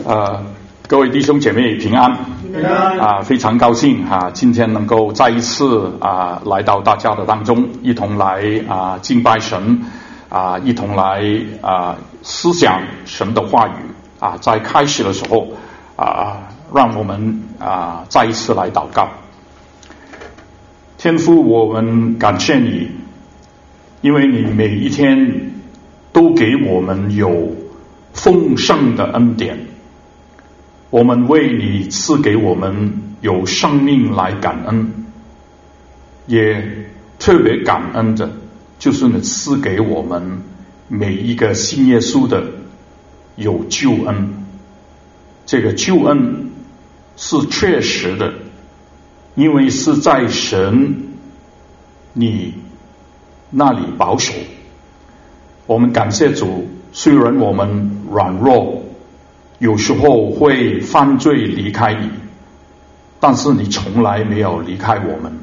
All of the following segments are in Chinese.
各位弟兄姐妹平安， 平安非常高兴今天能够再一次来到大家的当中，一同来敬拜神一同来思想神的话语在开始的时候让我们再一次来祷告。天父，我们感谢你，因为你每一天都给我们有丰盛的恩典，我们为你赐给我们有生命来感恩，也特别感恩的就是你赐给我们每一个信耶稣的有救恩。这个救恩是确实的，因为是在神你那里保守。我们感谢主，虽然我们软弱，有时候会犯罪离开你，但是你从来没有离开我们。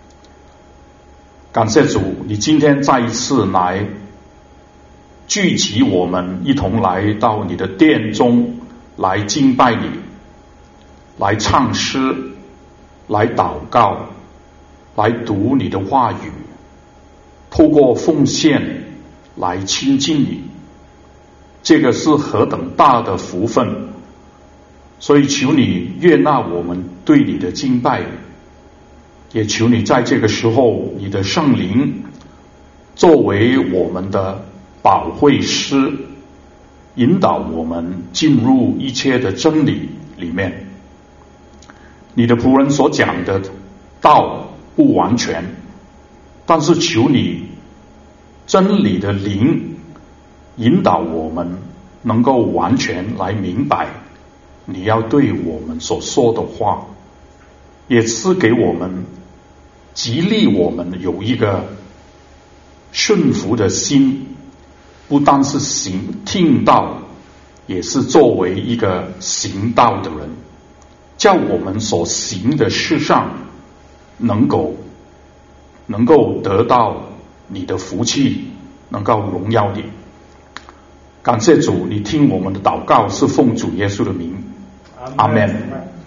感谢主，你今天再一次来聚集我们，一同来到你的殿中来敬拜你，来唱诗，来祷告，来读你的话语，透过奉献来亲近你，这个是何等大的福分。所以求你悦纳我们对你的敬拜，也求你在这个时候你的圣灵作为我们的保惠师，引导我们进入一切的真理里面。你的仆人所讲的道不完全，但是求你真理的灵引导我们能够完全来明白你要对我们所说的话，也赐给我们激励我们有一个顺服的心，不单是听道，也是作为一个行道的人，叫我们所行的事上能够得到你的福气，能够荣耀你。感谢主，你听我们的祷告是奉主耶稣的名，阿们。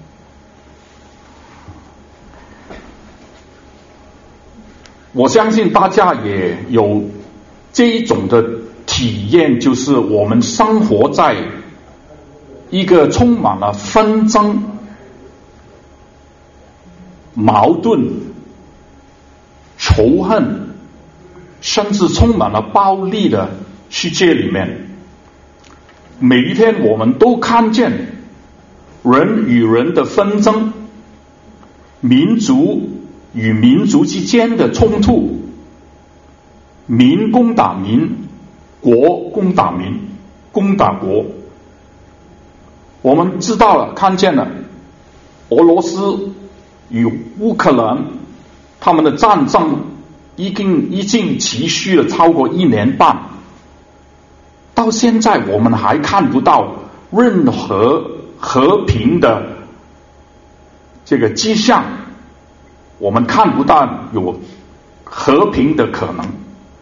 我相信大家也有这一种的体验，就是我们生活在一个充满了纷争、矛盾、仇恨，甚至充满了暴力的世界里面。每一天我们都看见人与人的纷争，民族与民族之间的冲突，民攻打民，国攻打民，攻打国。我们知道了，看见了俄罗斯与乌克兰他们的战争已经持续了超过1年半，到现在我们还看不到任何和平的这个迹象，我们看不到有和平的可能。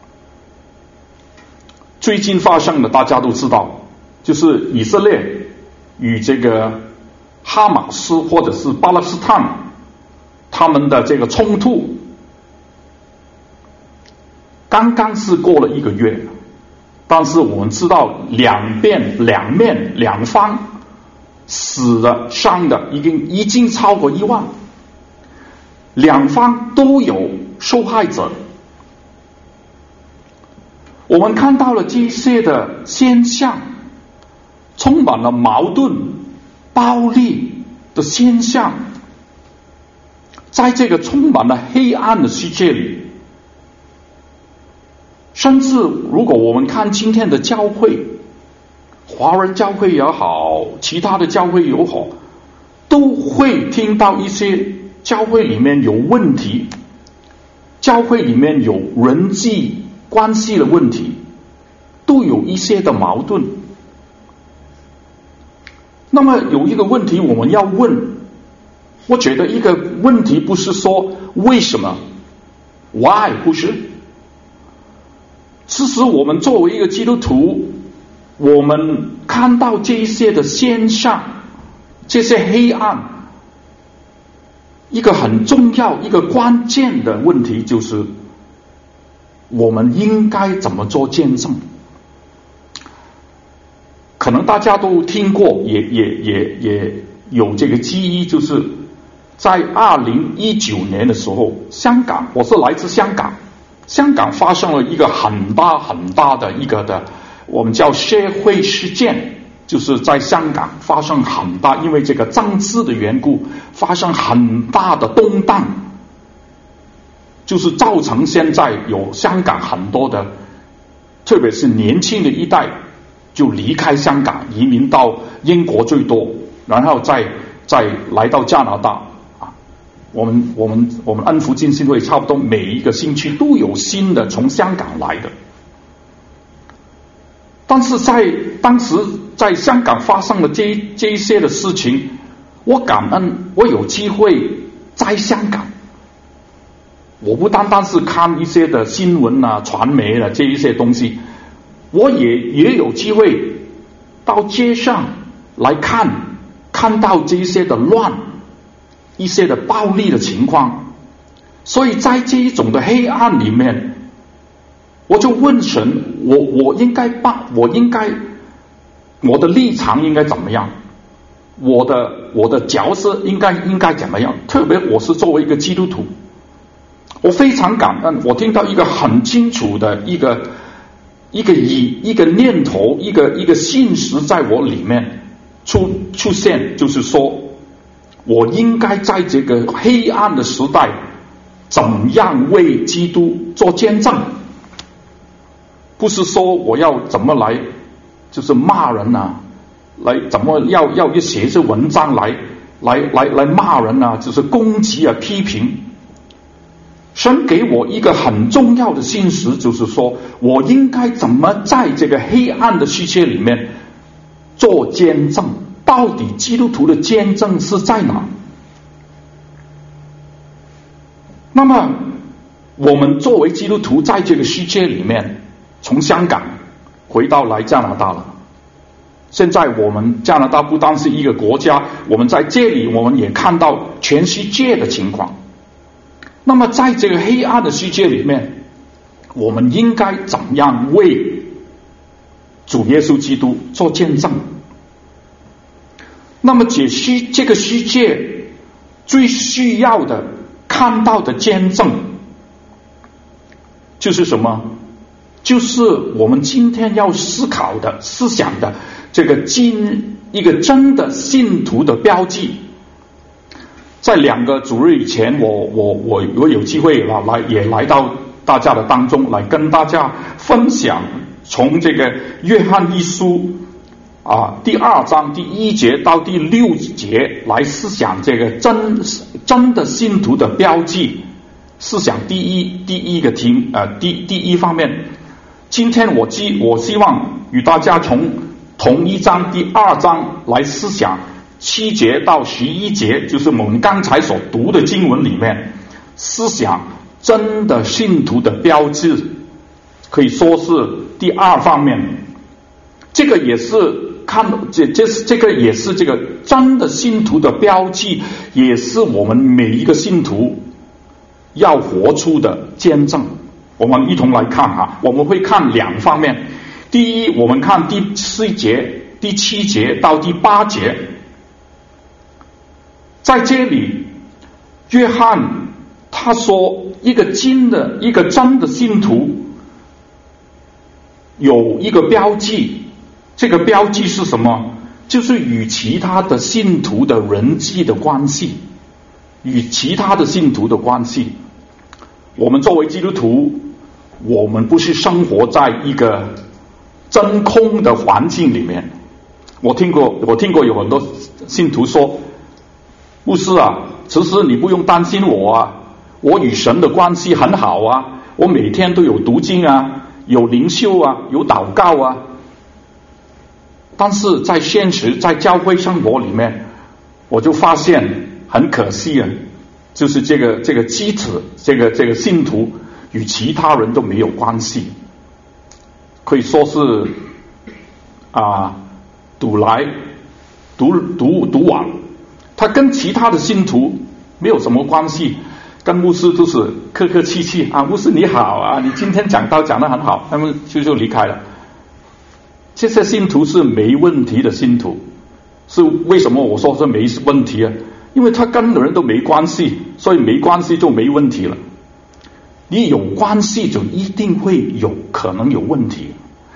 最近发生的大家都知道，就是以色列与这个哈马斯或者是巴勒斯坦他们的这个冲突，刚刚是过了1个月，但是我们知道两方死的伤的已经超过1万，两方都有受害者。我们看到了这些的现象，充满了矛盾、暴力的现象，在这个充满了黑暗的世界里，甚至如果我们看今天的教会，华人教会也好，其他的教会也好，都会听到一些教会里面有问题，教会里面有人际关系的问题，都有一些的矛盾。那么有一个问题我们要问，我觉得一个问题不是说为什么 why， 不是。其实我们作为一个基督徒，我们看到这一些的现象，这些黑暗，一个很重要、一个关键的问题就是，我们应该怎么做见证？可能大家都听过，也有这个记忆，就是在2019年的时候，香港，我是来自香港，香港发生了一个很大的一个的，我们叫社会事件，就是在香港发生很大，因为这个政治的缘故，发生很大的动荡，就是造成现在有香港很多的，特别是年轻的一代，就离开香港，移民到英国最多，然后再来到加拿大啊。我们安福浸信会差不多每一个星期都有新的从香港来的。但是当时在香港发生了这一些的事情，我感恩我有机会在香港，我不单单是看一些的新闻啊、传媒啊这一些东西，我也有机会到街上来看到这一些的乱，一些的暴力的情况。所以在这一种的黑暗里面，我就问神，我的立场应该怎么样？我的角色应该怎么样？特别我是作为一个基督徒，我非常感恩，我听到一个很清楚的一个念头，一个信实在我里面出现，就是说我应该在这个黑暗的时代，怎样为基督做见证。不是说我要怎么来，就是骂人啊，来怎么要写一些文章来骂人啊，就是攻击啊、批评。神给我一个很重要的信息，就是说我应该怎么在这个黑暗的世界里面做见证。到底基督徒的见证是在哪？那么我们作为基督徒在这个世界里面，从香港回到来加拿大了。现在我们加拿大不单是一个国家，我们在这里我们也看到全世界的情况。那么在这个黑暗的世界里面，我们应该怎样为主耶稣基督做见证？那么这个世界最需要的看到的见证就是什么？就是我们今天要思考的、思想的这个一个真的信徒的标记。在2个主日以前，我有机会来到大家的当中，来跟大家分享从这个约翰一书第2章第1节到第6节来思想这个真的信徒的标记。思想第一个第一方面。今天我希望与大家从同一章第2章来思想7节到11节，就是我们刚才所读的经文里面思想真的信徒的标志，可以说是第2方面。这个也是这个也是这个真的信徒的标记，也是我们每一个信徒要活出的见证。我们一同来看我们会看2方面。第一，我们看第4节、第7节到第8节。在这里，约翰他说一个真的信徒有一个标记，这个标记是什么？就是与其他的信徒的人际的关系，与其他的信徒的关系。我们作为基督徒，我们不是生活在一个真空的环境里面。我听过有很多信徒说，牧师其实你不用担心我我与神的关系很好我每天都有读经有灵修有祷告但是在现实，在教会生活里面，我就发现很可惜就是这个基础，这个信徒与其他人都没有关系，可以说是读来读往，他跟其他的信徒没有什么关系，跟牧师都是客客气气啊，牧师你好啊，你今天讲道讲得很好，他们就离开了。这些信徒是没问题的信徒，是为什么我说是没问题啊？因为他跟人都没关系，所以没关系就没问题了。你有关系就一定会有可能有问题。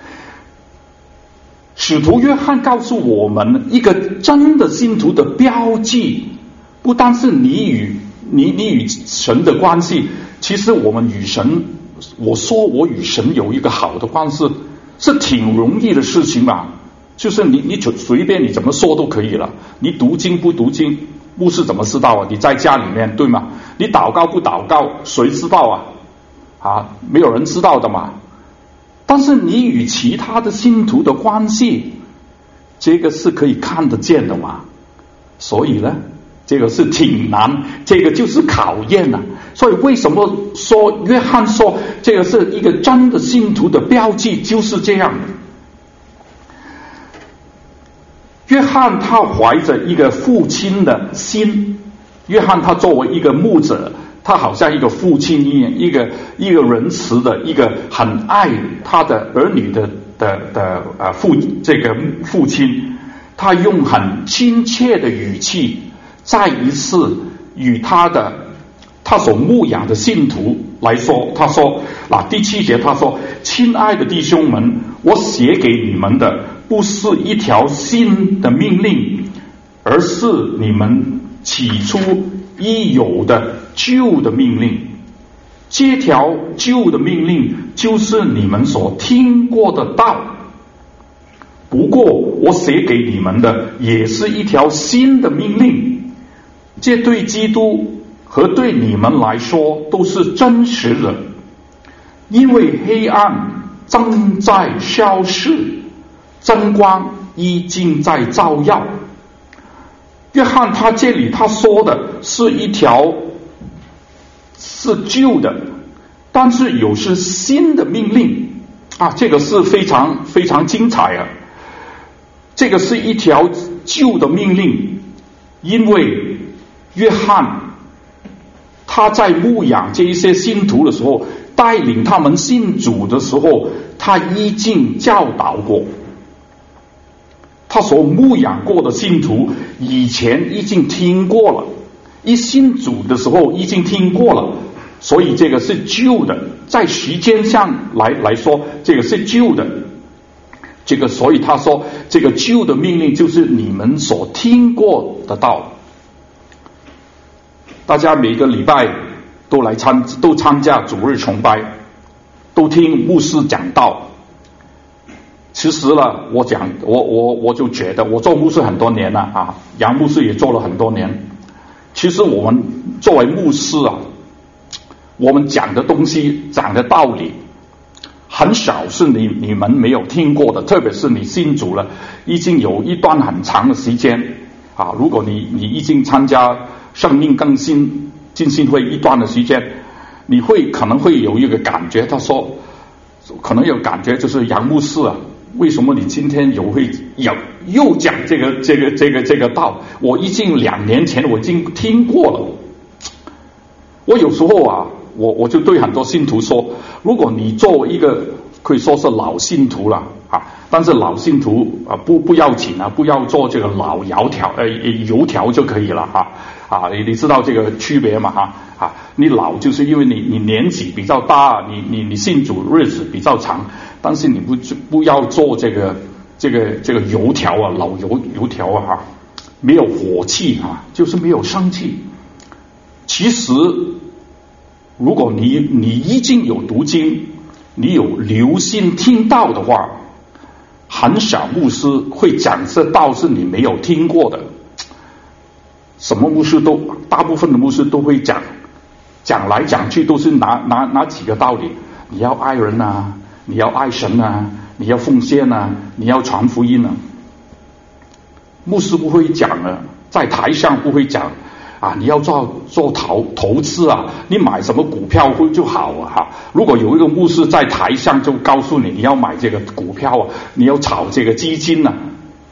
使徒约翰告诉我们，一个真的信徒的标记，不单是你与神的关系，其实我们与神，我说我与神有一个好的关系，是挺容易的事情嘛。就是你随便你怎么说都可以了。你读经不读经，牧师怎么知道啊？你在家里面对吗？你祷告不祷告，谁知道啊？没有人知道的嘛。但是你与其他的信徒的关系，这个是可以看得见的嘛。所以呢，这个是挺难，这个就是考验了。所以为什么说约翰说这个是一个真的信徒的标记，就是这样。约翰他怀着一个父亲的心，约翰他作为一个牧者，他好像一个父亲一样，一个仁慈的，一个很爱他的儿女的父亲，他用很亲切的语气，再一次与他所牧养的信徒来说，他说第7节他说：亲爱的弟兄们，我写给你们的不是一条新的命令，而是你们起初已有的旧的命令。这条旧的命令就是你们所听过的道，不过我写给你们的也是一条新的命令，这对基督和对你们来说都是真实的。因为黑暗正在消逝，真光已经在照耀。约翰他这里他说的是一条是旧的，但是有是新的命令啊，这个是非常非常精彩啊。这个是一条旧的命令，因为约翰他在牧养这一些信徒的时候，带领他们信主的时候，他已经教导过，他所牧养过的信徒以前已经听过了，一信主的时候已经听过了，所以这个是旧的，在时间上来说，这个是旧的。这个所以他说这个旧的命令就是你们所听过的道。大家每个礼拜都参加主日崇拜，都听牧师讲道。其实呢，我就觉得，我做牧师很多年了啊，杨牧师也做了很多年。其实我们作为牧师啊，我们讲的东西、讲的道理，很少是你们没有听过的，特别是你信主了，已经有一段很长的时间啊。如果你已经参加生命更新浸信会一段的时间，你可能会有一个感觉，他说可能有感觉就是杨牧师啊，为什么你今天又讲这个道？我已经2年前我已经听过了。我有时候啊，我就对很多信徒说，如果你作为一个可以说是老信徒了啊，但是老信徒啊不要紧啊，不要做这个老油条就可以了啊，你知道这个区别嘛啊？你老就是因为你年纪比较大，你信主日子比较长，但是你不要做这个油条啊，老油条啊，没有火气啊，就是没有生气。其实如果你已经有读经，你有留心听道的话，很少牧师会讲这道是你没有听过的。什么牧师大部分的牧师都会讲来讲去都是拿几个道理：你要爱人啊，你要爱神啊，你要奉献啊，你要传福音啊。牧师不会讲啊，在台上不会讲啊，你要做投资啊，你买什么股票就好啊。如果有一个牧师在台上就告诉你要买这个股票啊，你要炒这个基金啊，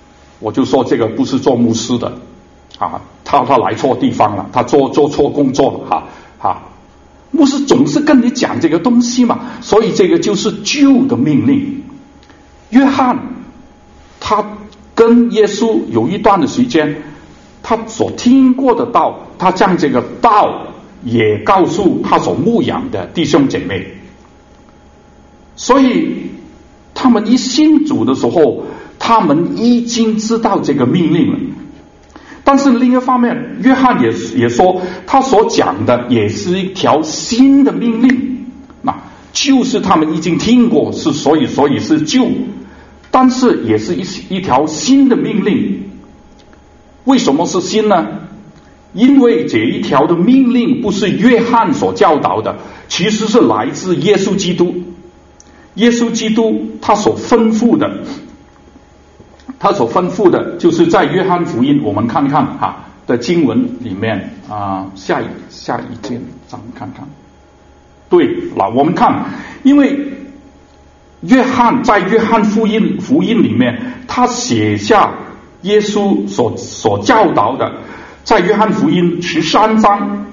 我就说这个不是做牧师的啊，他来错地方了，他做错工作了牧师总是跟你讲这个东西嘛，所以这个就是旧的命令。约翰他跟耶稣有一段的时间，他所听过的道，他将这个道也告诉他所牧养的弟兄姐妹，所以他们一信主的时候，他们已经知道这个命令了。但是另一方面，约翰也说，他所讲的也是一条新的命令，那就是他们已经听过，所以是旧，但是也是一条新的命令。为什么是新呢？因为这一条的命令不是约翰所教导的，其实是来自耶稣基督。耶稣基督他所吩咐的就是在约翰福音，我们看看的经文里面下一件咱们看看。对了，我们看，因为约翰在约翰福音里面，他写下耶稣所教导的，在约翰福音13章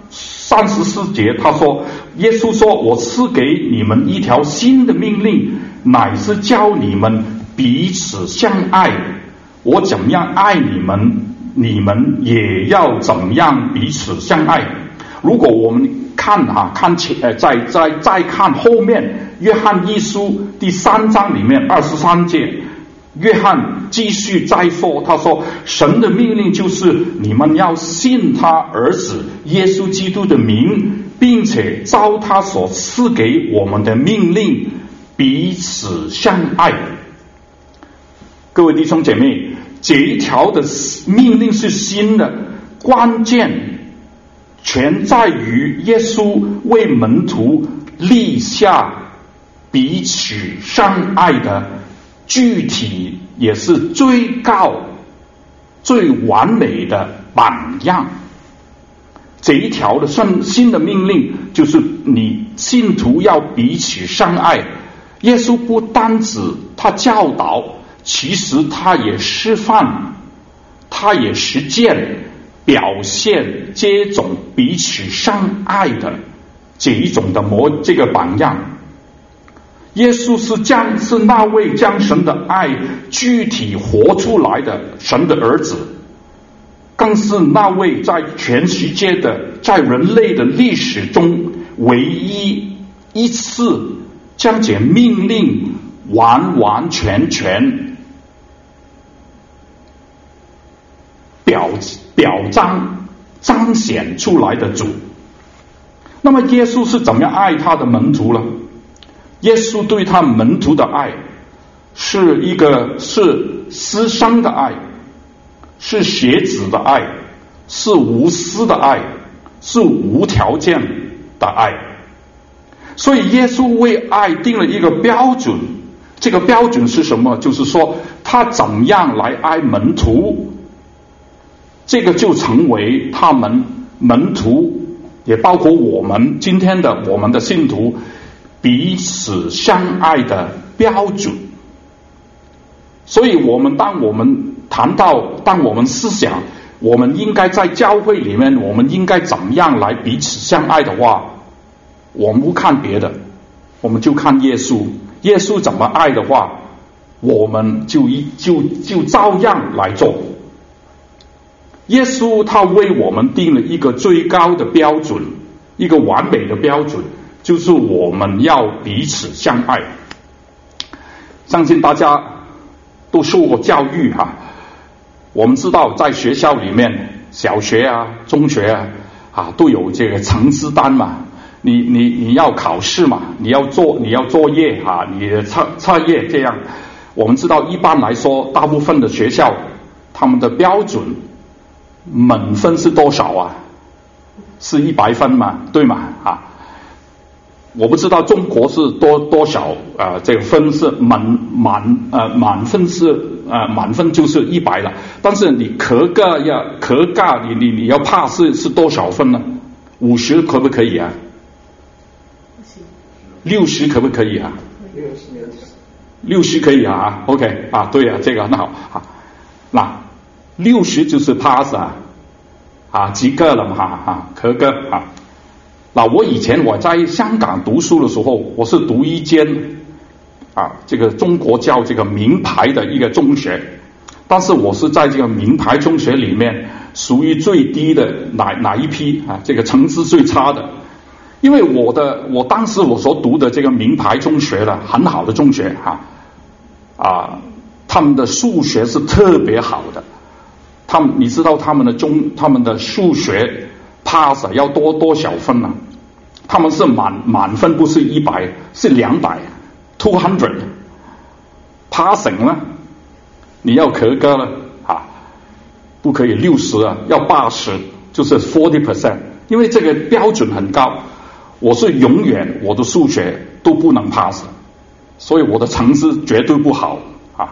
34节，他说，耶稣说，我赐给你们一条新的命令，乃是教你们彼此相爱。我怎样爱你们，你们也要怎样彼此相爱。如果我们看再看后面约翰一书第3章里面23节，约翰继续再说，他说，神的命令就是你们要信他儿子耶稣基督的名，并且照他所赐给我们的命令彼此相爱。各位弟兄姐妹，这一条的命令是新的，关键全在于耶稣为门徒立下彼此相爱的具体也是最高最完美的榜样。这一条的新的命令就是你信徒要彼此相爱。耶稣不单止他教导，其实他也示范，他也实践表现这种彼此相爱的这一种的这个榜样。耶稣是那位将神的爱具体活出来的神的儿子，更是那位在全世界的在人类的历史中唯一一次将这命令完完全全彰显出来的主。那么耶稣是怎么样爱他的门徒呢？耶稣对他门徒的爱是私生的爱，是血子的爱，是无私的爱，是无条件的爱。所以耶稣为爱定了一个标准，这个标准是什么？就是说他怎样来爱门徒，这个就成为他们门徒，也包括我们今天的我们的信徒彼此相爱的标准。所以当我们思想我们应该在教会里面我们应该怎么样来彼此相爱的话，我们不看别的，我们就看耶稣。耶稣怎么爱的话，我们就照样来做。耶稣他为我们定了一个最高的标准，一个完美的标准，就是我们要彼此相爱。相信大家都受过教育我们知道在学校里面，小学中学都有这个成绩单嘛，你要考试嘛，你要作业你的测业这样。我们知道一般来说大部分的学校他们的标准满分是多少是100分嘛，对吗我不知道中国是多少这个分是满分是满分就是100了，但是你科噶你要怕是多少分呢？50可不可以60可不可以60可以OK 对这个那好那 60就是 pass 及格了嘛，合格啊。那我以前我在香港读书的时候，我是读一间这个中国叫这个名牌的一个中学，但是我是在这个名牌中学里面属于最低的哪一批这个成绩最差的。因为我当时我所读的这个名牌中学了，很好的中学他们的数学是特别好的，你知道他们的数学 pass 要多少分呢？他们是满分不是100，是200 passing 呢，你要合格了不可以60要80，就是 40%， 因为这个标准很高。我是永远我的数学都不能 pass， 所以我的成绩绝对不好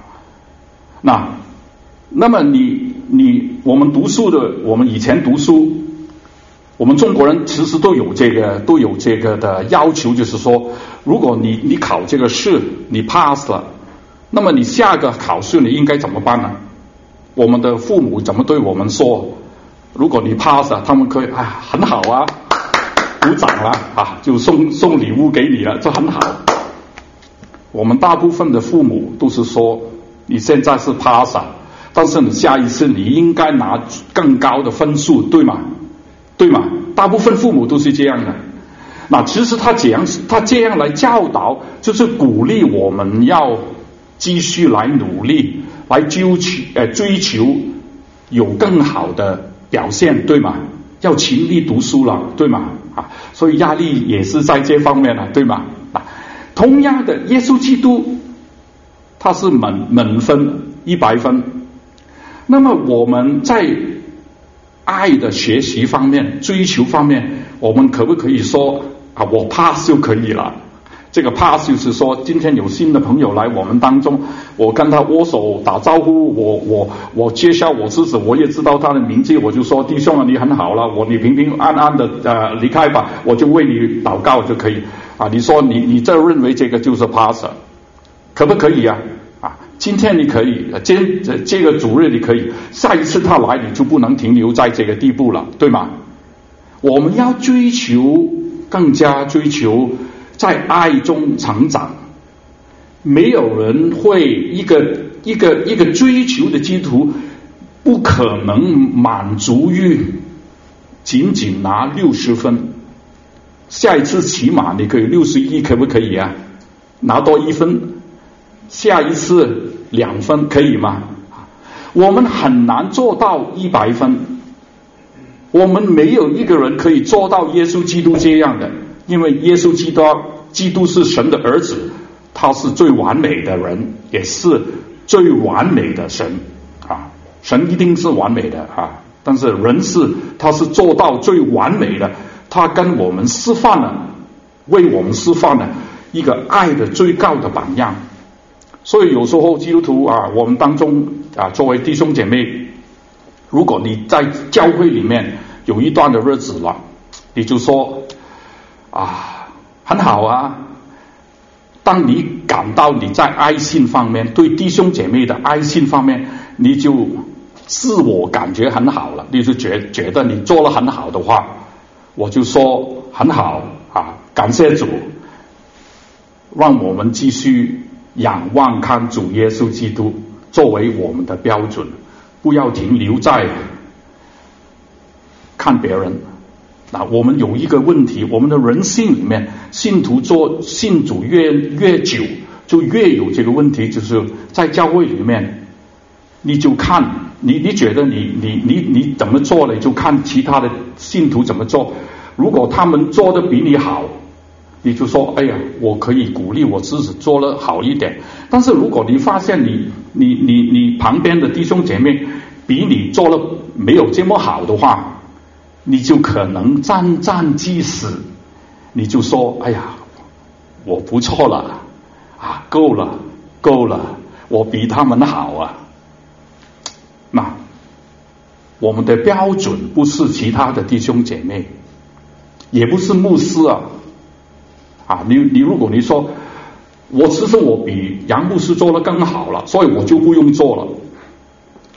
那么我们读书的，我们以前读书，我们中国人其实都有这个的要求，就是说，如果你考这个试你 pass 了，那么你下个考试你应该怎么办呢？我们的父母怎么对我们说？如果你 pass 了，他们可以很好鼓掌了就送礼物给你了，这很好。我们大部分的父母都是说，你现在是 pass 但是你下一次你应该拿更高的分数，对吗？大部分父母都是这样的。那其实他这样来教导，就是鼓励我们要继续来努力，来追求有更好的表现，对吗？要勤力读书了，对吗？所以压力也是在这方面了，对吗？同样的，耶稣基督他是满分100分。那么我们在爱的学习方面、追求方面，我们可不可以说我 pass 就可以了？这个 pass 就是说，今天有新的朋友来我们当中，我跟他握手打招呼，我介绍我自己，我也知道他的名字，我就说弟兄你很好了，你平平安安的离开吧，我就为你祷告就可以你说你这认为这个就是 pass， 可不可以今天你可以，这个主日你可以，下一次他来你就不能停留在这个地步了，对吗？我们要更加追求在爱中成长。没有人会一个追求的基督徒不可能满足于仅仅拿60分，下一次起码你可以61，可不可以拿多1分，下一次2分，可以吗？我们很难做到100分，我们没有一个人可以做到耶稣基督这样的，因为耶稣基督是神的儿子，他是最完美的人，也是最完美的神神一定是完美的但是他是做到最完美的，他跟我们示范了，为我们示范了一个爱的最高的榜样。所以有时候基督徒我们当中作为弟兄姐妹，如果你在教会里面有一段的日子了，你就说很好当你感到你在爱心方面，对弟兄姐妹的爱心方面，你就自我感觉很好了，你就觉得你做了很好的话，我就说很好感谢主，让我们继续仰望看主耶稣基督作为我们的标准，不要停留在看别人。我们有一个问题，我们的人性里面，信主越久就越有这个问题，就是在教会里面，你就看你觉得你怎么做了，就看其他的信徒怎么做，如果他们做的比你好，你就说哎呀，我可以鼓励我自己做得好一点。但是如果你发现你旁边的弟兄姐妹比你做了没有这么好的话，你就可能沾沾自喜，你就说哎呀，我不错了够了，我比他们好那我们的标准不是其他的弟兄姐妹，也不是牧师你如果你说其实我比杨牧师做得更好了，所以我就不用做了，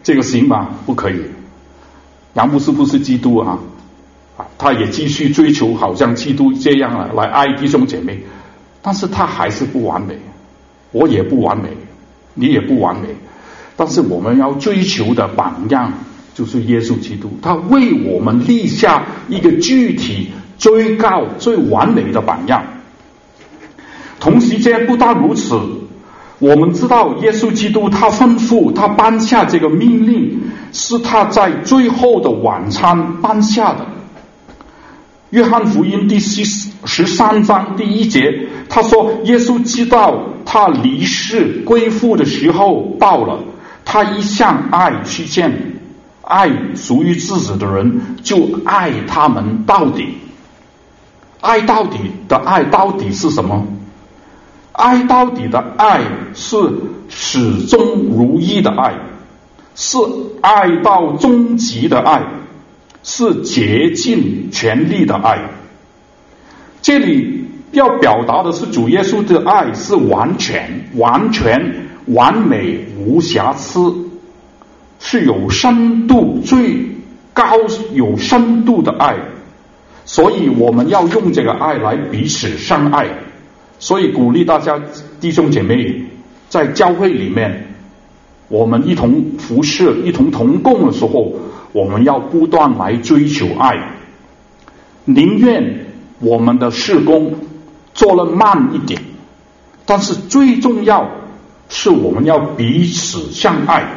这个行吗？不可以。杨牧师不是基督啊，他也继续追求好像基督这样来爱弟兄姐妹，但是他还是不完美，我也不完美，你也不完美。但是我们要追求的榜样就是耶稣基督，他为我们立下一个具体、最高、最完美的榜样。同时间不但如此，我们知道耶稣基督他吩咐，他颁下这个命令，是他在最后的晚餐颁下的。约翰福音第13章第1节，他说耶稣知道他离世归父的时候到了，他一向爱去见，爱属于自己的人，就爱他们到底。爱到底的爱到底是什么？爱到底的爱是始终如一的爱，是爱到终极的爱，是竭尽全力的爱。这里要表达的是主耶稣的爱是完全、完美、无瑕疵，是有深度、最高有深度的爱。所以我们要用这个爱来彼此相爱。所以鼓励大家弟兄姐妹在教会里面，我们一同服侍、一同同工的时候，我们要不断来追求爱，宁愿我们的事工做了慢一点，但是最重要是我们要彼此相爱。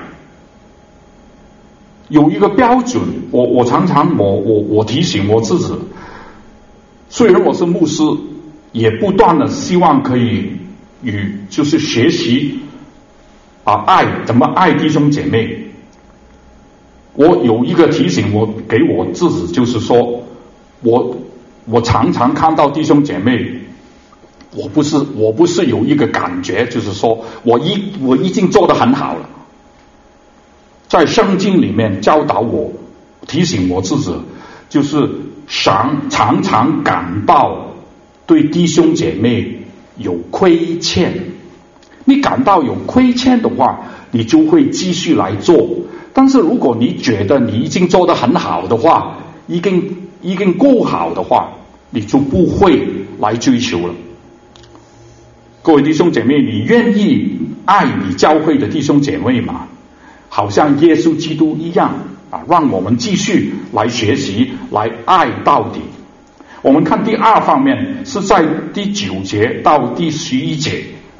有一个标准，我常常我提醒我自己，虽然我是牧师，也不断的希望可以就是学习怎么爱弟兄姐妹。我有一个提醒，我给我自己，就是说我常常看到弟兄姐妹，我不是有一个感觉，就是说我已经做得很好了。在圣经里面教导我，提醒我自己，就是常常感到对弟兄姐妹有亏欠。你感到有亏欠的话，你就会继续来做。但是如果你觉得你已经做得很好的话，已经够好的话，你就不会来追求了。各位弟兄姐妹，你愿意爱你教会的弟兄姐妹吗？好像耶稣基督一样让我们继续来学习，来爱到底。我们看第二方面，是在第9节到第11节。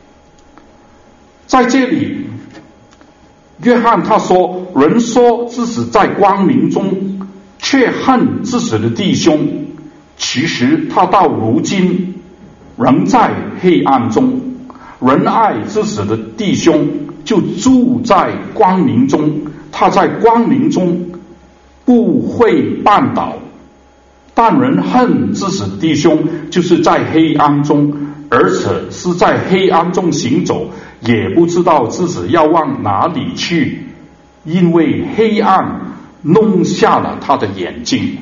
在这里约翰他说，人说自己在光明中，却恨自己的弟兄，其实他到如今仍在黑暗中。人爱自己的弟兄，就住在光明中，他在光明中不会绊倒。但人恨自己的弟兄，就是在黑暗中，而且是在黑暗中行走，也不知道自己要往哪里去，因为黑暗弄瞎了他的眼睛。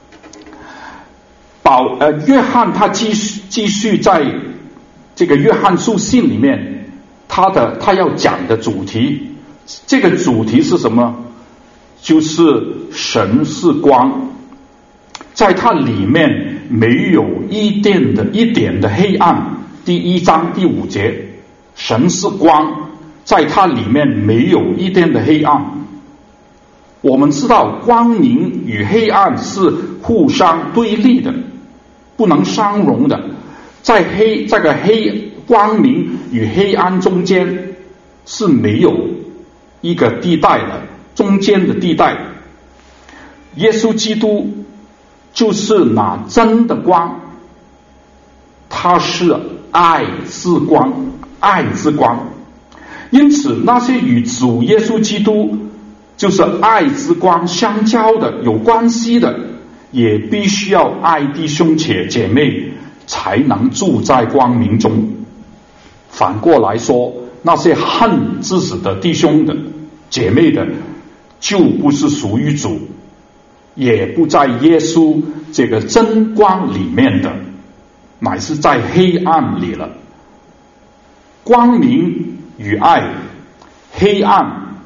约翰他继续在这个约翰书信里面，他要讲的主题，这个主题是什么？就是神是光，在它里面没有一点的黑暗。第1章第5节，神是光，在它里面没有一点的黑暗。我们知道光明与黑暗是互相对立的，不能相容的。在这个光明与黑暗中间是没有一个地带的，中间的地带。耶稣基督就是那真的光，他是爱之光，爱之光。因此那些与主耶稣基督就是爱之光相交的，有关系的，也必须要爱弟兄姐妹，才能住在光明中。反过来说，那些恨自己的弟兄的姐妹的，就不是属于主，也不在耶稣这个真光里面的，乃是在黑暗里了。光明与爱，黑暗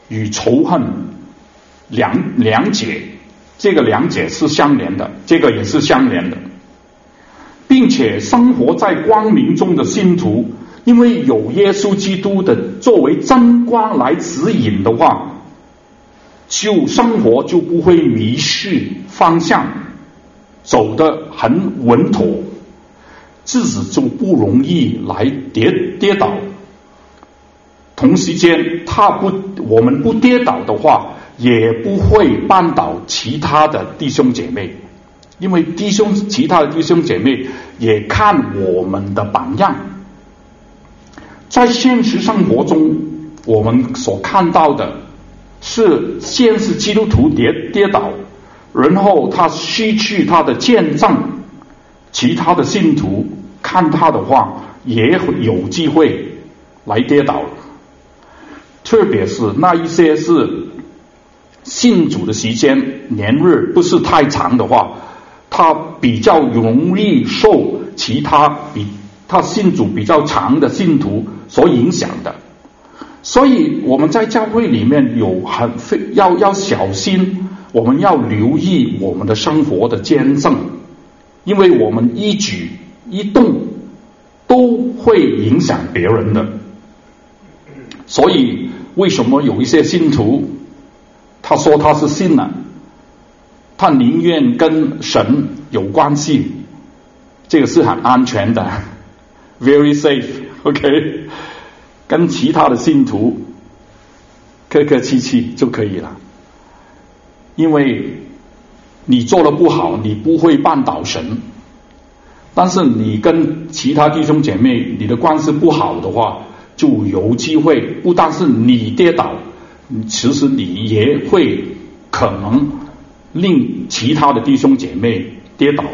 与仇恨两解，这个两解是相连的，这个也是相连的，并且生活在光明中的信徒，因为有耶稣基督的作为真光来指引的话，就生活就不会迷失方向，走得很稳妥，自己就不容易来跌倒。同时间我们不跌倒的话，也不会绊倒其他的弟兄姐妹，因为其他的弟兄姐妹也看我们的榜样。在现实生活中，我们所看到的是先是基督徒跌倒，然后他失去他的见证，其他的信徒看他的话也有机会来跌倒，特别是那一些是信主的时间年日不是太长的话，他比较容易受其他比他信主比较长的信徒所影响的。所以我们在教会里面要小心，我们要留意我们的生活的见证，因为我们一举一动都会影响别人的。所以为什么有一些信徒他说他是信了，他宁愿跟神有关系，这个是很安全的 very safe OK， 跟其他的信徒客客气气就可以了，因为你做得不好你不会绊倒神，但是你跟其他弟兄姐妹你的关系不好的话，就有机会不但是你跌倒，其实你也会可能令其他的弟兄姐妹跌倒。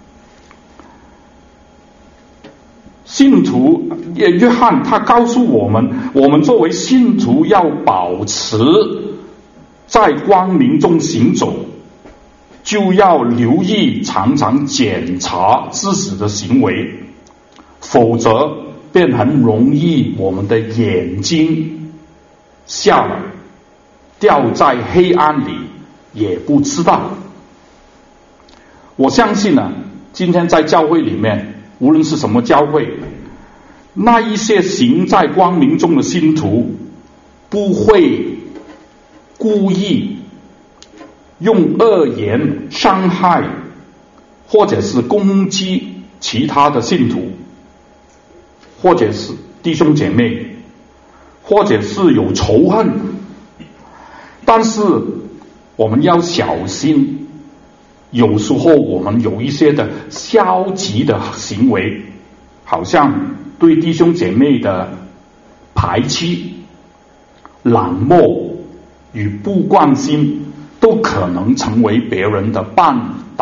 信徒约翰他告诉我们，我们作为信徒要保持在光明中行走，就要留意常常检查自己的行为，否则便很容易我们的眼睛下来，掉在黑暗里也不知道。我相信呢，今天在教会里面，无论是什么教会，那一些行在光明中的信徒不会故意用恶言伤害或者是攻击其他的信徒，或者是弟兄姐妹，或者是有仇恨。但是我们要小心，有时候我们有一些的消极的行为，好像对弟兄姐妹的排斥、冷漠与不关心，都可能成为别人的绊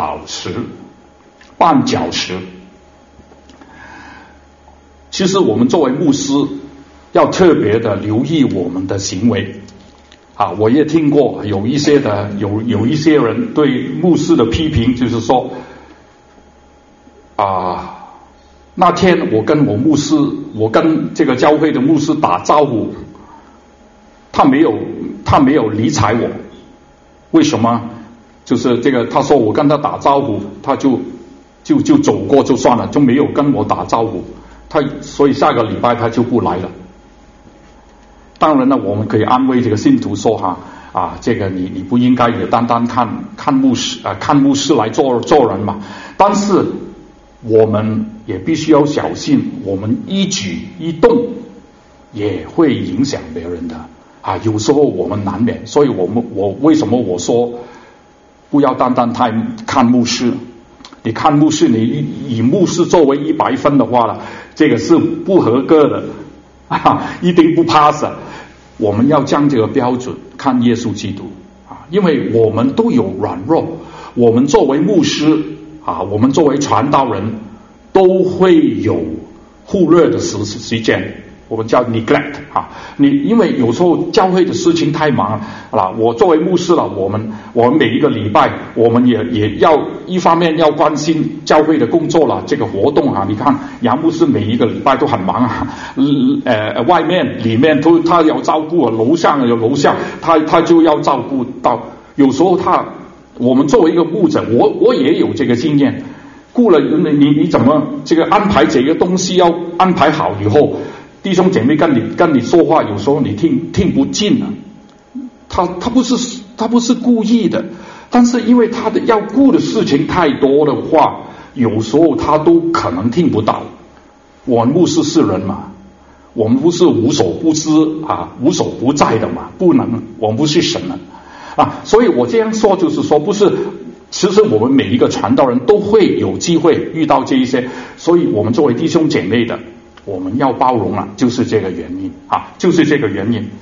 脚石。其实我们作为牧师要特别的留意我们的行为啊！我也听过有一些人对牧师的批评，就是说那天我跟这个教会的牧师打招呼，他没有理睬我，为什么？就是这个他说我跟他打招呼，他就走过就算了，就没有跟我打招呼，所以下个礼拜他就不来了。当然了，我们可以安慰这个信徒说这个你不应该也单单看牧师来做人嘛。但是我们也必须要小心，我们一举一动也会影响别人的有时候我们难免。所以我为什么我说不要单单看牧师？你看牧师，你以牧师作为100分的话了，这个是不合格的一定不 pass。我们要将这个标准看耶稣基督因为我们都有软弱，我们作为牧师我们作为传道人都会有忽略的时间， 我们叫 neglect 你因为有时候教会的事情太忙了，我作为牧师了，我们每一个礼拜我们也要一方面要关心教会的工作了，这个活动你看杨牧师每一个礼拜都很忙外面里面都他要照顾楼上有楼下，他就要照顾到，有时候我们作为一个牧者，我也有这个经验，顾了你怎么这个安排这个东西要安排好以后，弟兄姐妹跟你说话，有时候你听不进他不是故意的，但是因为他的要顾的事情太多的话，有时候他都可能听不到。我们牧师是人嘛，我们不是无所不知无所不在的嘛，不能，我们不是神所以我这样说就是说，不是，其实我们每一个传道人都会有机会遇到这一些，所以我们作为弟兄姐妹的，我们要包容就是这个原因就是这个原因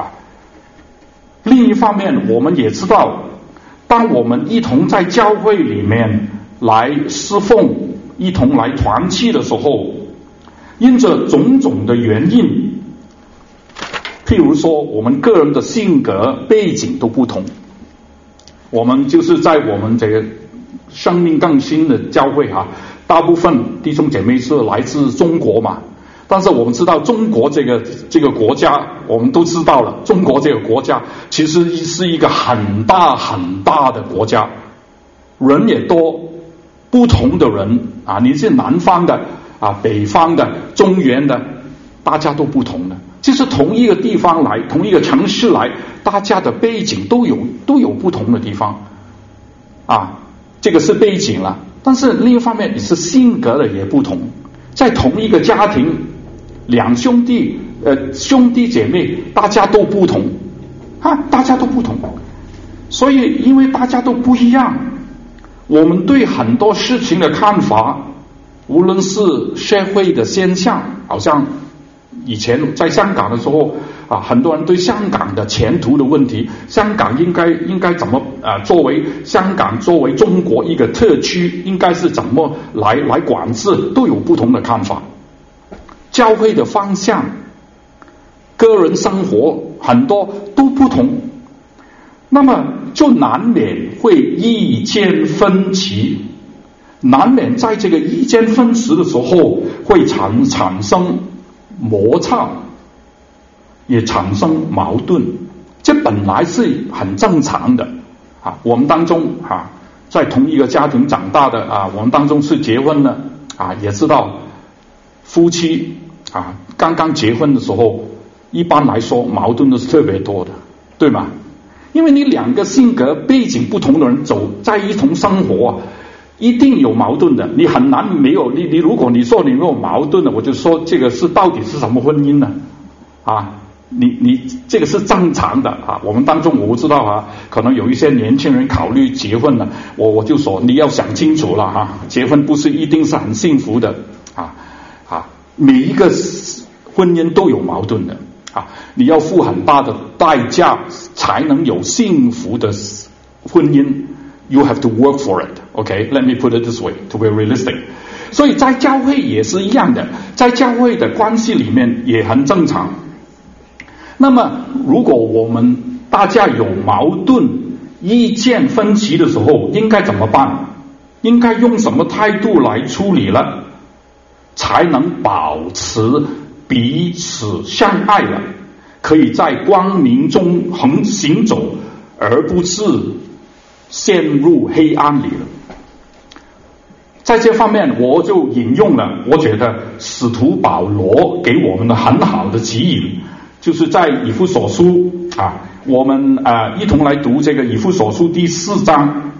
另一方面，我们也知道，当我们一同在教会里面来侍奉，一同来团契的时候，因着种种的原因，譬如说我们个人的性格背景都不同，我们就是在我们这个生命更新的教会大部分弟兄姐妹是来自中国嘛，但是我们知道中国这个国家，我们都知道了，中国这个国家其实是一个很大很大的国家，人也多，不同的人你是南方的北方的中原的，大家都不同的，就是同一个地方来，同一个城市来，大家的背景都有不同的地方这个是背景了，但是另一方面也是性格的也不同，在同一个家庭，两兄弟姐妹大家都不同大家都不同，所以因为大家都不一样，我们对很多事情的看法，无论是社会的现象，好像以前在香港的时候很多人对香港的前途的问题，香港应该怎么作为香港作为中国一个特区，应该是怎么来管制，都有不同的看法。教会的方向，个人生活很多都不同，那么就难免会意见分歧，难免在这个意见分歧的时候会产生摩擦，也产生矛盾，这本来是很正常的我们当中在同一个家庭长大的我们当中是结婚了也知道夫妻刚刚结婚的时候，一般来说矛盾都是特别多的，对吗？因为你两个性格背景不同的人走在一同生活一定有矛盾的，你很难没有你如果你说你没有矛盾的，我就说这个是到底是什么婚姻呢你这个是正常的我们当中我不知道可能有一些年轻人考虑结婚了，我就说你要想清楚了结婚不是一定是很幸福的每一个婚姻都有矛盾的你要付很大的代价才能有幸福的婚姻。You have to work for it. Okay, let me put it this way to be realistic. 所以在教会也是一样的，在教会的关系里面也很正常。那么如果我们大家有矛盾、意见分歧的时候，应该怎么办？应该用什么态度来处理了，才能保持彼此相爱了，可以在光明中行走，而不是陷入黑暗里了。在这方面我就引用了我觉得使徒保罗给我们的很好的指引，就是在以弗所书我们一同来读这个以弗所书第4章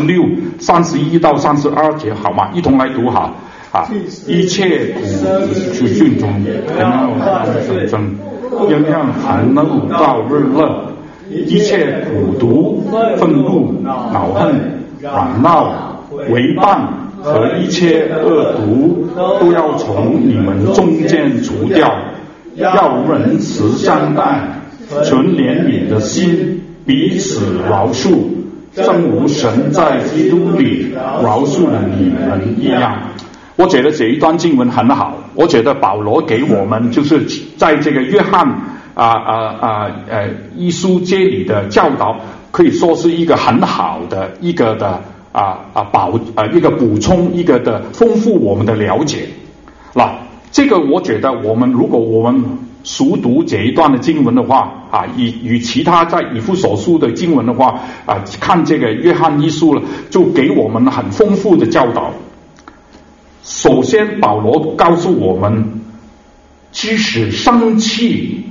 26、31到32节好吗？一同来读好一切苦境中仍要生争，仍要含怒到日乐，一切苦毒、愤怒、恼恨、嚷闹、违谤和一切恶毒都要从你们中间除掉，要仁慈相待，存怜悯的心，彼此饶恕，正如神在基督里饶恕了你们一样。 我觉得这一段经文很好，我觉得保罗给我们就是在这个约翰一书这里的教导，可以说是一个很好的一个的一个补充，一个的丰富我们的了解。那这个我觉得如果我们熟读这一段的经文的话与其他在以弗所书的经文的话看这个约翰一书了，就给我们很丰富的教导。首先保罗告诉我们，即使生气，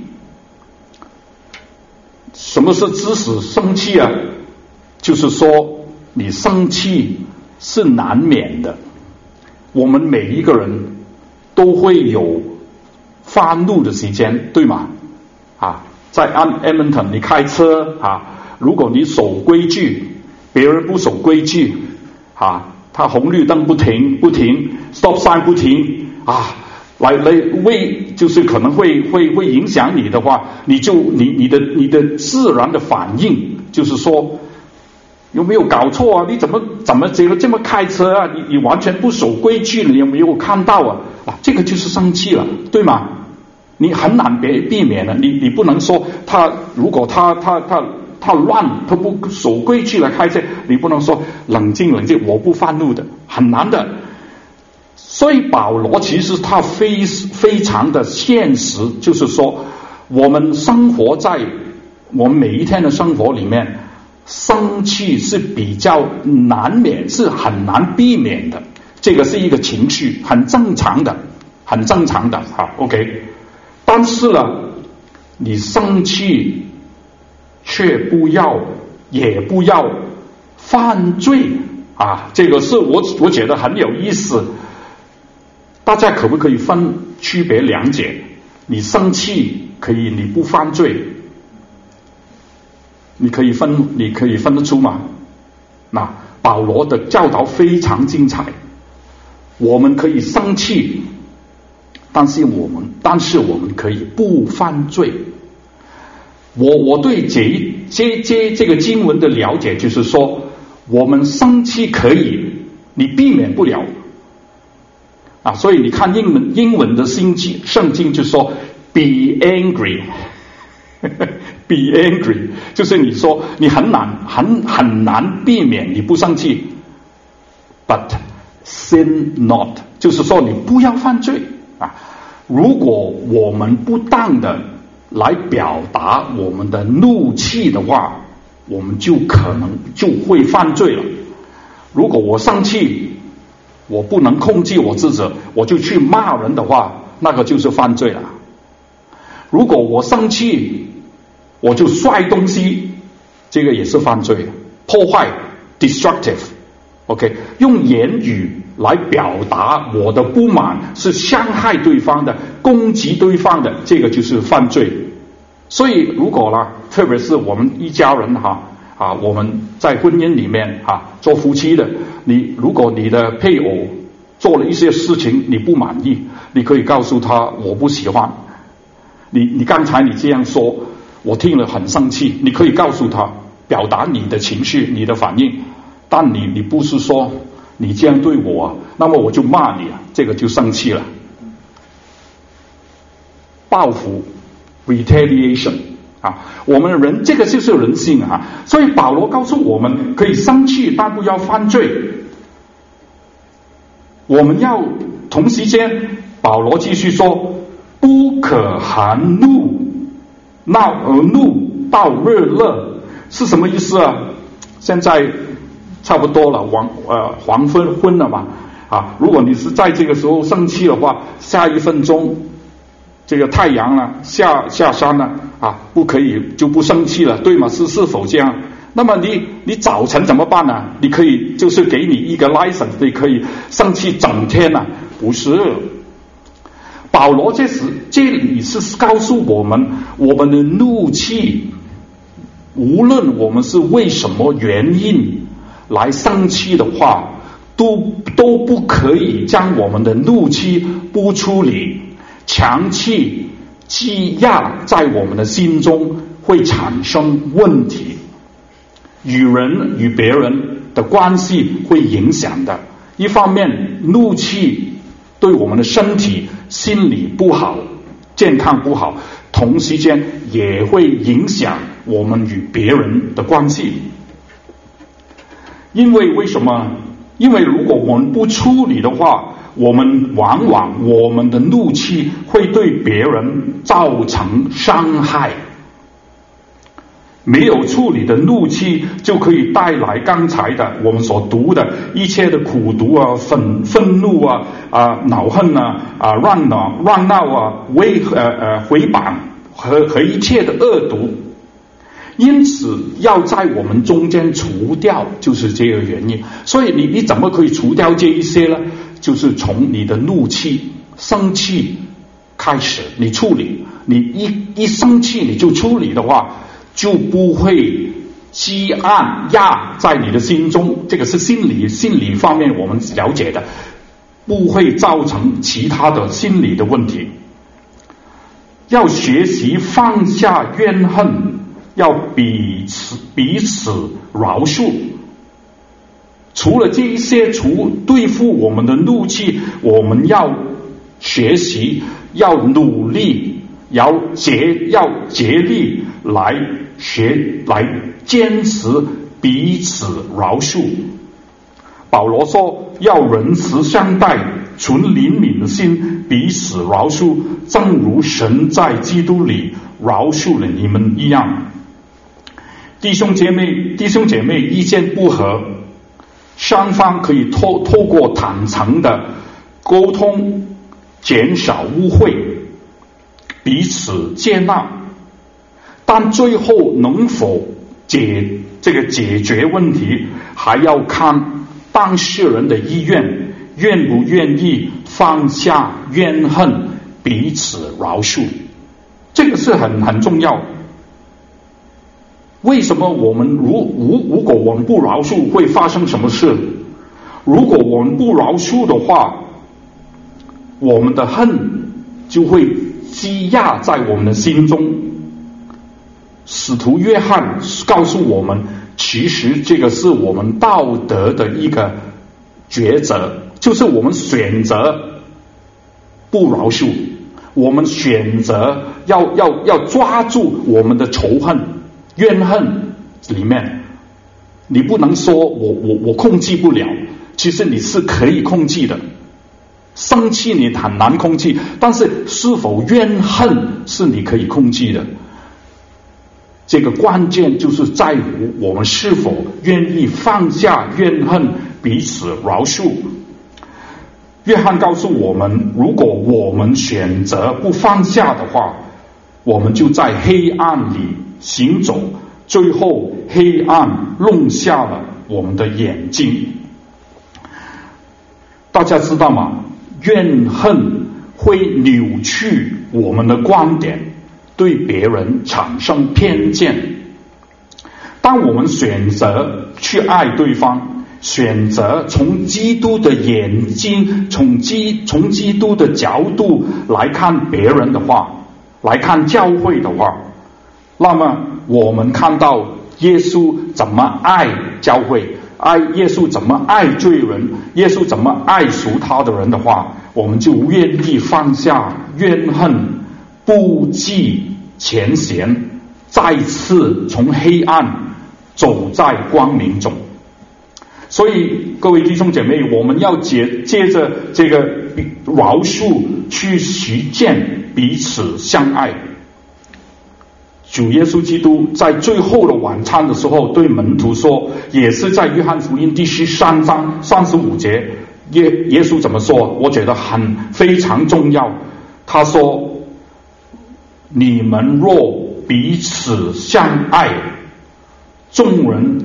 什么是即使生气啊？就是说你生气是难免的，我们每一个人都会有发怒的时间，对吗？在Edmonton你开车如果你守规矩，别人不守规矩他红绿灯不停 stop sign 不停来就是可能会影响你的话，你的自然的反应就是说，有没有搞错啊？你怎么这么开车啊？你完全不守规矩，你有没有看到这个就是生气了，对吗？你很难避免了，你不能说如果他乱，他不守规矩来开车，你不能说冷静，我不发怒的，很难的。所以保罗其实他非常的现实，就是说我们生活在我们每一天的生活里面，生气是比较难免，是很难避免的，这个是一个情绪，很正常的OK。但是呢，你生气却也不要犯罪这个是我觉得很有意思。大家可不可以区别两解？你生气可以，你不犯罪，你可以分得出吗？那保罗的教导非常精彩，我们可以生气，但是我们可以不犯罪。我对这个经文的了解就是说，我们生气可以，你避免不了所以你看英文的圣经就说 be angry be angry， 就是你说你很难避免你不生气， but sin not， 就是说你不要犯罪如果我们不当的来表达我们的怒气的话，我们就可能就会犯罪了。如果我生气，我不能控制我自己，我就去骂人的话，那个就是犯罪了。如果我生气，我就摔东西，这个也是犯罪，破坏 destructive OK， 用言语来表达我的不满，是伤害对方的，攻击对方的，这个就是犯罪。所以如果特别是我们一家人我们在婚姻里面做夫妻的，如果你的配偶做了一些事情你不满意，你可以告诉他我不喜欢你刚才你这样说，我听了很生气，你可以告诉他，表达你的情绪，你的反应，但你不是说你这样对我那么我就骂你这个就生气了。报复 retaliation我们人这个就是人性所以保罗告诉我们可以生气，但不要犯罪。我们要同时间，保罗继续说，不可含怒，怒到日落，是什么意思现在差不多了，黄昏了嘛如果你是在这个时候生气的话，下一分钟这个太阳下山了不可以就不生气了，对吗？是否这样？那么你早晨怎么办呢？你可以就是给你一个 license， 你可以生气整天不是。保罗这里是告诉我们，我们的怒气，无论我们是为什么原因来生气的话，都不可以将我们的怒气不处理，强气积压在我们的心中，会产生问题，与人与别人的关系会影响的。一方面怒气对我们的身体、心理不好，健康不好，同时间也会影响我们与别人的关系。因为为什么？因为如果我们不处理的话，往往我们的怒气会对别人造成伤害。没有处理的怒气就可以带来刚才的我们所读的一切的苦毒啊、愤怒啊、恼恨啊、乱闹啊、诽谤和一切的恶毒。因此要在我们中间除掉，就是这个原因。所以你怎么可以除掉这一些呢？就是从你的怒气、生气开始，你处理。你一生气你就处理的话，就不会积压在你的心中。这个是心理方面我们了解的，不会造成其他的心理的问题。要学习放下怨恨，要彼此饶恕。除了这一些对付我们的怒气，我们要学习，要努力，要竭力来坚持彼此饶恕。保罗说要仁慈相待，存怜悯的心，彼此饶恕，正如神在基督里饶恕了你们一样。弟兄姐妹意见不合，双方可以透过坦诚的沟通，减少误会，彼此接纳。但最后能否解决问题，还要看当事人的意愿，愿不愿意放下怨恨，彼此饶恕。这个是很重要。为什么我们如果我们不饶恕，会发生什么事？如果我们不饶恕的话，我们的恨就会积压在我们的心中。使徒约翰告诉我们，其实这个是我们道德的一个抉择，就是我们选择不饶恕，我们选择要抓住我们的仇恨、怨恨里面。你不能说我控制不了，其实你是可以控制的。生气你很难控制，但是是否怨恨是你可以控制的。这个关键就是在乎我们是否愿意放下怨恨，彼此饶恕。约翰告诉我们，如果我们选择不放下的话，我们就在黑暗里行走，最后黑暗弄瞎了我们的眼睛。大家知道吗？怨恨会扭曲我们的观点，对别人产生偏见。当我们选择去爱对方，选择从基督的眼睛，从基督的角度来看别人的话，来看教会的话，那么我们看到耶稣怎么爱教会，耶稣怎么爱罪人，耶稣怎么爱属他的人的话，我们就愿意放下怨恨，不计前嫌，再次从黑暗走在光明中。所以各位弟兄姐妹，我们要借着这个饶恕去实践彼此相爱。主耶稣基督在最后的晚餐的时候对门徒说，也是在约翰福音第13章35节，耶稣怎么说？我觉得非常重要。他说，你们若彼此相爱，众人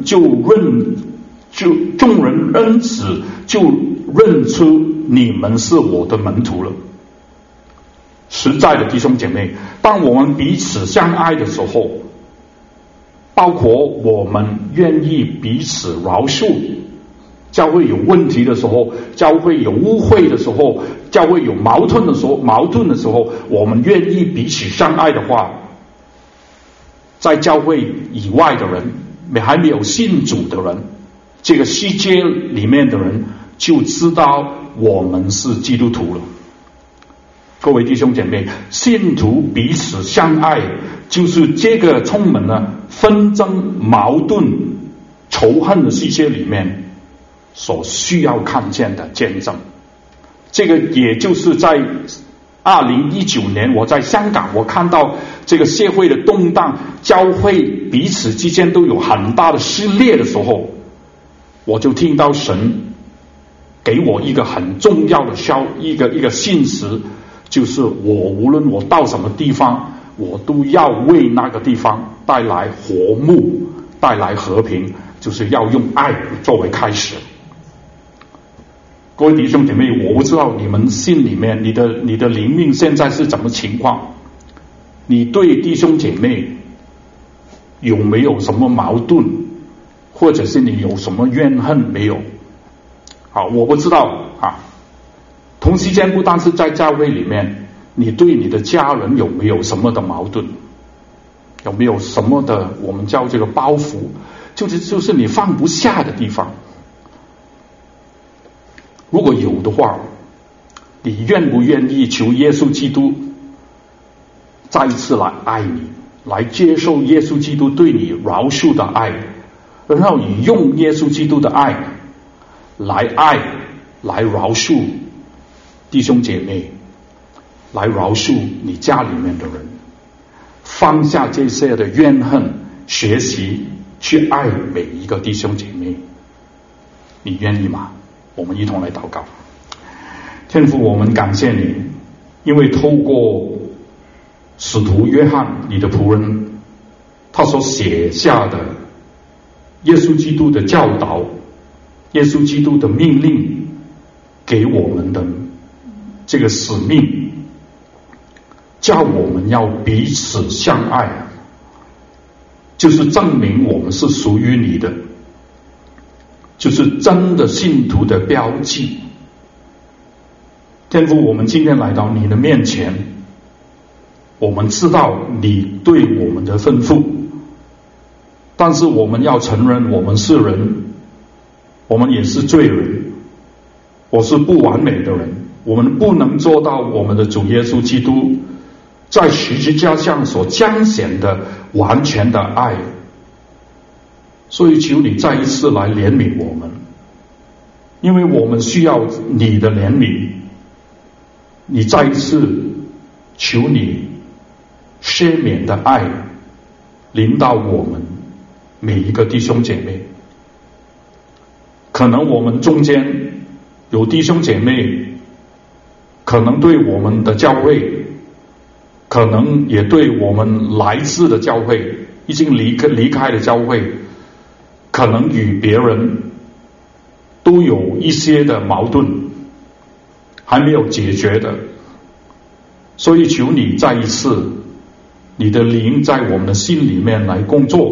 因此就认出你们是我的门徒了。实在的弟兄姐妹，当我们彼此相爱的时候，包括我们愿意彼此饶恕，教会有问题的时候，教会有误会的时候，教会有矛盾的时候，我们愿意彼此相爱的话，在教会以外的人，还没有信主的人，这个世界里面的人就知道我们是基督徒了。各位弟兄姐妹，信徒彼此相爱，就是这个充满了纷争、矛盾、仇恨的世界里面所需要看见的见证。这个也就是在2019年我在香港，我看到这个社会的动荡，教会彼此之间都有很大的撕裂的时候，我就听到神给我一个很重要的一个信息，就是我无论我到什么地方，我都要为那个地方带来和睦，带来和平，就是要用爱作为开始。各位弟兄姐妹，我不知道你们心里面你的灵命现在是怎么情况，你对弟兄姐妹有没有什么矛盾，或者是你有什么怨恨没有？好，我不知道啊。同时间不单是在教会里面，你对你的家人有没有什么的矛盾，有没有什么的我们叫这个包袱，就是你放不下的地方。如果有的话，你愿不愿意求耶稣基督再一次来爱你，来接受耶稣基督对你饶恕的爱，然后你用耶稣基督的爱来爱，来饶恕弟兄姐妹，来饶恕你家里面的人，放下这些的怨恨，学习去爱每一个弟兄姐妹，你愿意吗？我们一同来祷告。天父，我们感谢你，因为透过使徒约翰你的仆人，他所写下的耶稣基督的教导，耶稣基督的命令给我们的这个使命，叫我们要彼此相爱，就是证明我们是属于你的，就是真的信徒的标记。天父，我们今天来到你的面前，我们知道你对我们的吩咐，但是我们要承认我们是人，我们也是罪人，我是不完美的人，我们不能做到我们的主耶稣基督在十字架上所彰显的完全的爱。所以求你再一次来怜悯我们，因为我们需要你的怜悯。你再一次求你赦免的爱临到我们每一个弟兄姐妹。可能我们中间有弟兄姐妹，可能对我们的教会，可能也对我们来自的教会，已经离开了教会，可能与别人都有一些的矛盾还没有解决的。所以求你再一次你的灵在我们的心里面来工作，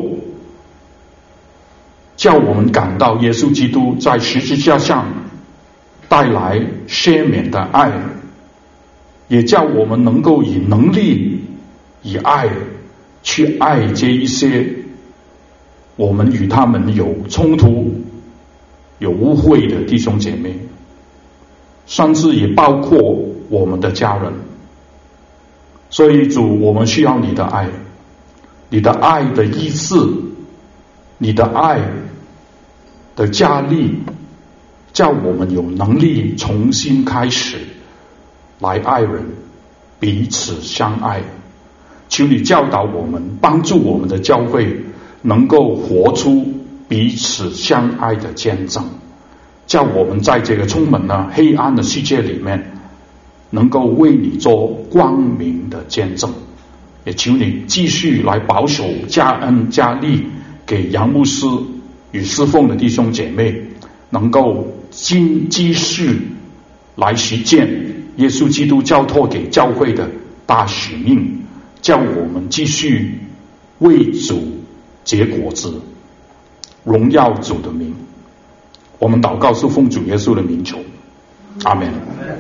叫我们感到耶稣基督在十字架上带来赦免的爱，也叫我们能够以能力以爱去爱这一些我们与他们有冲突有误会的弟兄姐妹，甚至也包括我们的家人。所以主，我们需要你的爱，你的爱的医治，你的爱的加力，叫我们有能力重新开始来爱人，彼此相爱。求你教导我们，帮助我们的教会能够活出彼此相爱的见证，叫我们在这个充满了黑暗的世界里面能够为你做光明的见证。也求你继续来保守加恩加力给杨牧师与侍奉的弟兄姐妹，能够继续来实践耶稣基督交托给教会的大使命，叫我们继续为主结果子，荣耀主的名。我们祷告是奉主耶稣的名求，阿们。